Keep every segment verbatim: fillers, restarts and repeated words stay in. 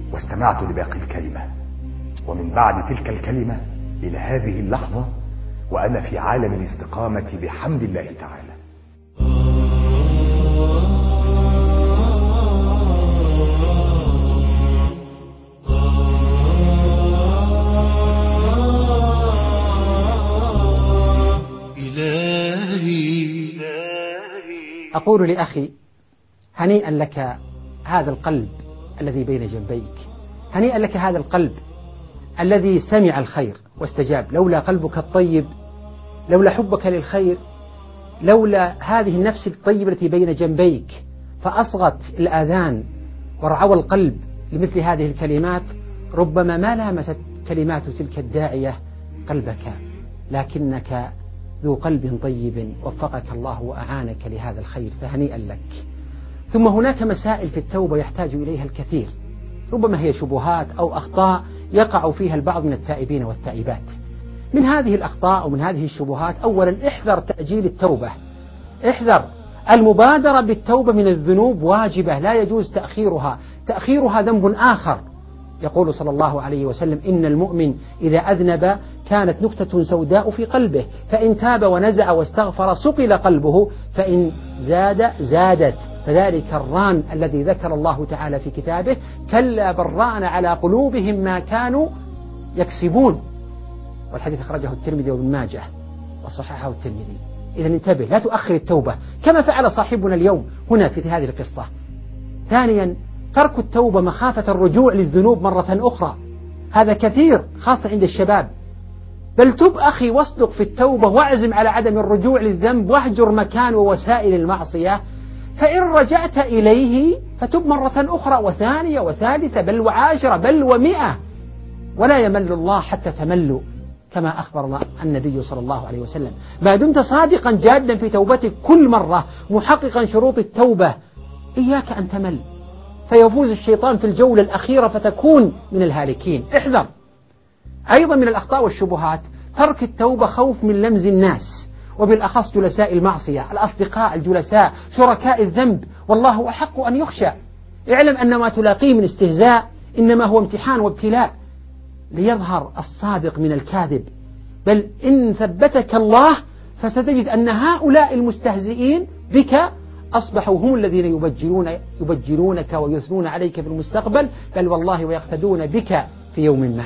واستمعت لباقي الكلمة، ومن بعد تلك الكلمة إلى هذه اللحظة وأنا في عالم الاستقامة بحمد الله تعالى. أقول لأخي هنيئا لك هذا القلب الذي بين جنبيك، هنيئا لك هذا القلب الذي سمع الخير واستجاب. لولا قلبك الطيب، لولا حبك للخير، لولا هذه النفس الطيبة التي بين جنبيك فأصغت الآذان ورعوى القلب لمثل هذه الكلمات، ربما ما لامست كلمات تلك الداعية قلبك، لكنك ذو قلب طيب وفقك الله وأعانك لهذا الخير، فهنيئا لك. ثم هناك مسائل في التوبة يحتاج إليها الكثير، ربما هي شبهات أو أخطاء يقع فيها البعض من التائبين والتائبات. من هذه الأخطاء ومن هذه الشبهات، أولا احذر تأجيل التوبة، احذر المبادرة بالتوبة من الذنوب واجبة لا يجوز تأخيرها، تأخيرها ذنب آخر. يقول صلى الله عليه وسلم: إن المؤمن إذا أذنب كانت نكتة سوداء في قلبه، فإن تاب ونزع واستغفر صقل قلبه، فإن زاد زادت. فذلك الران الذي ذكر الله تعالى في كتابه: كلا بل ران على قلوبهم ما كانوا يكسبون. والحديث أخرجه الترمذي وابن ماجه وصححه الترمذي. إذا انتبه، لا تؤخر التوبة كما فعل صاحبنا اليوم هنا في هذه القصة. ثانيا، ترك التوبة مخافة الرجوع للذنوب مرة أخرى، هذا كثير خاصة عند الشباب. بل تب أخي واصدق في التوبة واعزم على عدم الرجوع للذنب، واهجر مكان ووسائل المعصية، فإن رجعت إليه فتب مرة أخرى وثانية وثالثة بل وعاشرة بل ومئة، ولا يمل الله حتى تملوا، كما أخبر النبي صلى الله عليه وسلم. ما دمت صادقا جادا في توبتك كل مرة محققا شروط التوبة، إياك أن تمل فيفوز الشيطان في الجولة الأخيرة فتكون من الهالكين. احذر. أيضا من الأخطاء والشبهات ترك التوبة خوف من لمز الناس، وبالأخص جلساء المعصية، الأصدقاء الجلساء شركاء الذنب، والله أحق أن يخشى. اعلم أن ما تلاقيه من استهزاء إنما هو امتحان وابتلاء ليظهر الصادق من الكاذب. بل إن ثبتك الله فستجد أن هؤلاء المستهزئين بك أصبحوا هم الذين يبجلون يبجلونك ويثنون عليك في المستقبل، بل والله ويقتدون بك في يوم ما.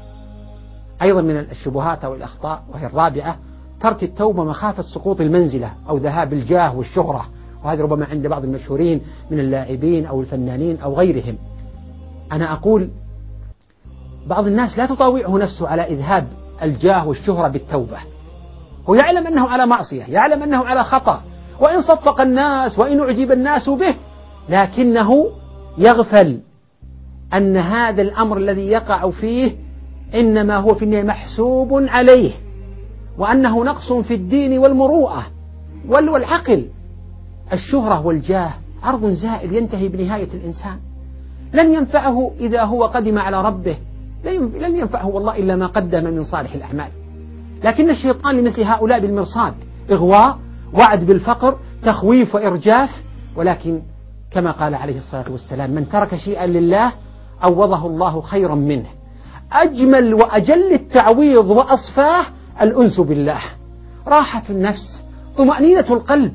أيضا من الشبهات أو الأخطاء وهي الرابعة ترك التوبة مخافة سقوط المنزلة أو ذهاب الجاه والشهرة، وهذا ربما عند بعض المشهورين من اللاعبين أو الفنانين أو غيرهم. أنا أقول بعض الناس لا تطاوعه نفسه على إذهاب الجاه والشهرة بالتوبة، هو يعلم أنه على معصية، يعلم أنه على خطأ، وإن صفق الناس وإن أعجب الناس به، لكنه يغفل أن هذا الأمر الذي يقع فيه إنما هو في النهاية محسوب عليه، وأنه نقص في الدين والمروءة والعقل. الشهرة والجاه عرض زائل ينتهي بنهاية الإنسان، لن ينفعه إذا هو قدم على ربه، لن ينفعه والله إلا ما قدم من صالح الأعمال. لكن الشيطان لمثل هؤلاء بالمرصاد، إغواء، وعد بالفقر، تخويف وإرجاف. ولكن كما قال عليه الصلاة والسلام: من ترك شيئا لله عوضه الله خيرا منه. أجمل وأجل التعويض وأصفاه الأنس بالله، راحة النفس، طمأنينة القلب.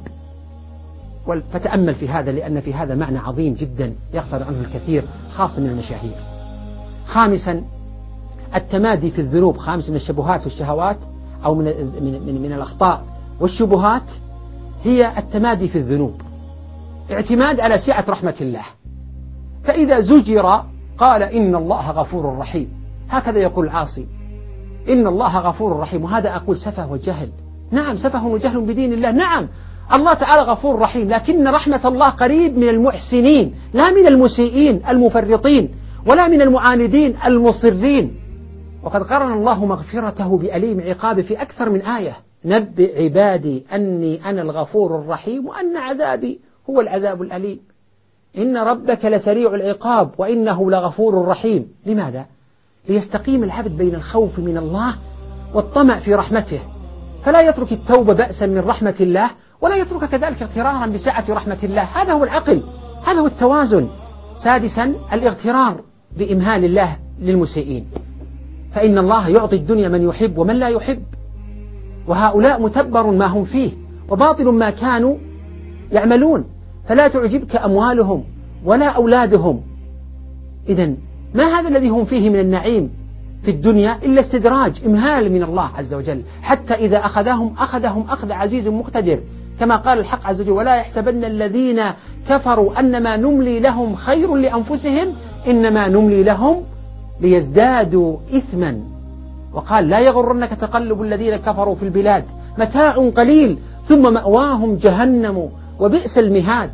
فتأمل في هذا، لأن في هذا معنى عظيم جدا يغفل عنه الكثير خاصة من المشاهير. خامسا التمادي في الذنوب. خامسا من الشبهات والشهوات أو من من من, من الأخطاء والشبهات هي التمادي في الذنوب، اعتماد على سعة رحمة الله، فإذا زجر قال إن الله غفور رحيم، هكذا يقول العاصي إن الله غفور رحيم. وهذا أقول سفه وجهل، نعم سفه وجهل بدين الله، نعم الله تعالى غفور رحيم، لكن رحمة الله قريب من المحسنين لا من المسيئين المفرطين ولا من المعاندين المصرين. وقد قرن الله مغفرته بأليم عقابه في أكثر من آية: نبئ عبادي أني أنا الغفور الرحيم وأن عذابي هو العذاب الأليم. إن ربك لسريع العقاب وإنه لغفور رحيم. لماذا؟ ليستقيم العبد بين الخوف من الله والطمع في رحمته، فلا يترك التوبة بأسا من رحمة الله، ولا يترك كذلك اغترارا بسعة رحمة الله. هذا هو العقل، هذا هو التوازن. سادسا الاغترار بإمهال الله للمسيئين، فإن الله يعطي الدنيا من يحب ومن لا يحب، وهؤلاء متبر ما هم فيه وباطل ما كانوا يعملون، فلا تعجبك أموالهم ولا أولادهم. إذن ما هذا الذي هم فيه من النعيم في الدنيا إلا استدراج، إمهال من الله عز وجل، حتى إذا أخذهم أخذهم أخذ عزيز مقتدر، كما قال الحق عز وجل: ولا يحسبن الذين كفروا أنما نملي لهم خير لأنفسهم إنما نملي لهم ليزدادوا إثما. وقال: لا يغرنك تقلب الذين كفروا في البلاد متاع قليل ثم مأواهم جهنم وبئس المهاد.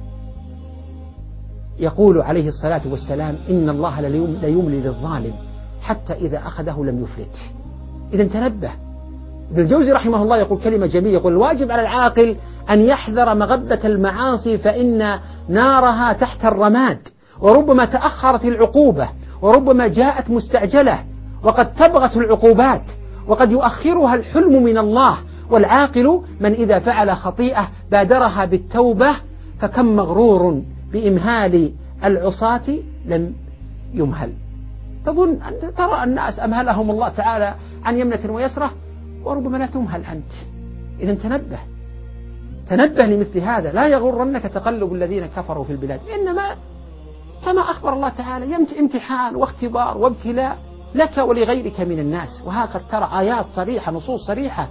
يقول عليه الصلاة والسلام: إن الله ليملي للظالم حتى إذا أخذه لم يفلت. إذا تنبه. ابن الجوزي رحمه الله يقول كلمة جميلة، يقول: الواجب على العاقل أن يحذر مغبة المعاصي فإن نارها تحت الرماد، وربما تأخرت العقوبة، وربما جاءت مستعجلة، وقد تبغت العقوبات، وقد يؤخرها الحلم من الله. والعاقل من إذا فعل خطيئة بادرها بالتوبة، فكم مغرور بإمهال العصاة لم يمهل. تظن أن ترى الناس أمهلهم الله تعالى عن يمنة ويسرة، وربما لا تمهل أنت. إذن تنبه تنبه لمثل هذا، لا يغرنك تقلب الذين كفروا في البلاد، إنما كما أخبر الله تعالى امتحان واختبار وابتلاء لك ولغيرك من الناس. وهكذا ترى آيات صريحة، نصوص صريحة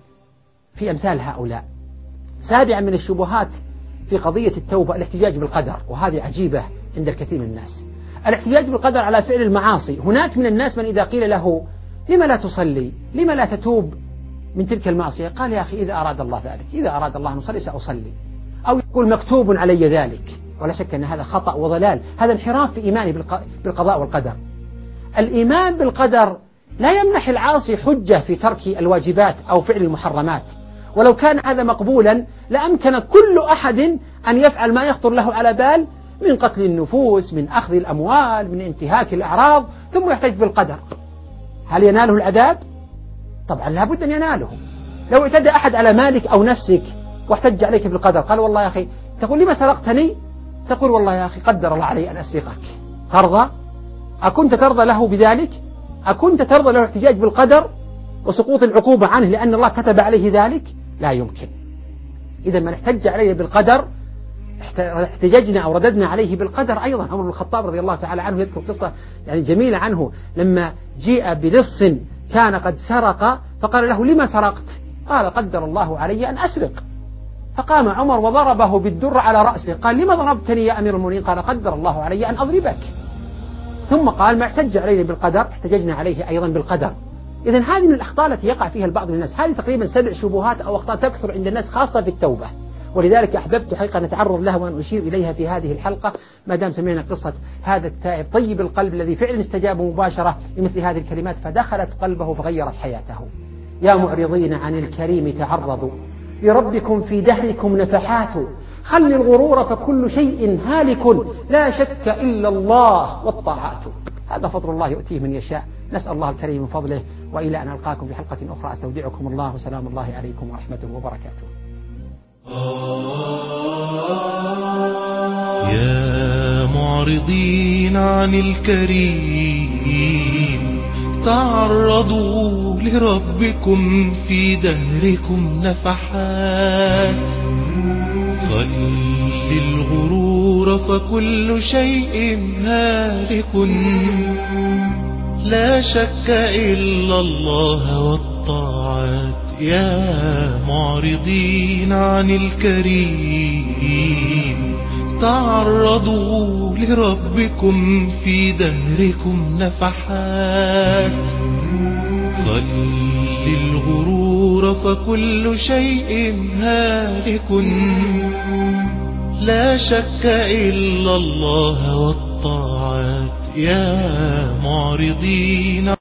في أمثال هؤلاء. سابعا من الشبهات في قضية التوبة الاحتجاج بالقدر، وهذه عجيبة عند الكثير من الناس. الاحتجاج بالقدر على فعل المعاصي. هناك من الناس من إذا قيل له: لما لا تصلي؟ لما لا تتوب من تلك المعصية؟ قال: يا أخي إذا أراد الله ذلك، إذا أراد الله أن أصلي سأصلي. أو يقول: مكتوب علي ذلك. ولا شك أن هذا خطأ وضلال، هذا انحراف في إيمانه بالقضاء والقدر. الإيمان بالقدر لا يمنح العاصي حجة في ترك الواجبات أو فعل المحرمات، ولو كان هذا مقبولا لأمكن كل أحد أن يفعل ما يخطر له على بال من قتل النفوس، من أخذ الأموال، من انتهاك الأعراض، ثم يحتج بالقدر. هل يناله العذاب؟ طبعا لا بد أن يناله. لو اعتدى أحد على مالك أو نفسك واحتج عليك بالقدر، قال: والله يا أخي، تقول: لما سرقتني؟ تقول: والله يا أخي قدر الله علي أن أسرقك. ترضى؟ أكنت ترضى له بذلك؟ أكنت ترضى له الاحتجاج بالقدر وسقوط العقوبة عنه لأن الله كتب عليه ذلك؟ لا يمكن. إذا من احتج عليه بالقدر احتججنا أو رددنا عليه بالقدر أيضا. عمر بن الخطاب رضي الله تعالى عنه يذكر قصة يعني جميلة عنه، لما جيء بلص كان قد سرق فقال له: لما سرقت؟ قال: قدر الله علي أن أسرق. فقام عمر وضربه بالدر على رأسه، قال: لما ضربتني يا أمير المؤمنين؟ قال: قدر الله علي أن أضربك. ثم قال: ما احتج عليه بالقدر احتججنا عليه أيضا بالقدر. إذن هذه من الأخطاء التي يقع فيها البعض من الناس. هذه تقريبا سبع شبهات أو أخطاء تكثر عند الناس خاصة في التوبة، ولذلك أحببت حقيقة نتعرض لها وأن أشير إليها في هذه الحلقة، ما دام سمعنا قصة هذا التائب طيب القلب الذي فعلا استجاب مباشرة لمثل هذه الكلمات فدخلت قلبه فغيرت حياته. يا معرضين عن الكريم تعرضوا، لربكم في دهركم نفحات، خل الغرور فكل شيء هالك، لا شك إلا الله والطاعات. هذا فضل الله يؤتيه من يشاء. نسأل الله الكريم من فضله، وإلى أن ألقاكم في حلقة أخرى أستودعكم الله، وسلام الله عليكم ورحمته وبركاته. يا معرضين عن الكريم تعرضوا، لربكم في دهركم نفحات، خل الغرور فكل شيء هالك، لا شك إلا الله والطاعات. يا معرضين عن الكريم تعرضوا، لربكم في دهركم نفحات، خل الغرور فكل شيء هالك، لا شك إلا الله والطاعات. يا معرضين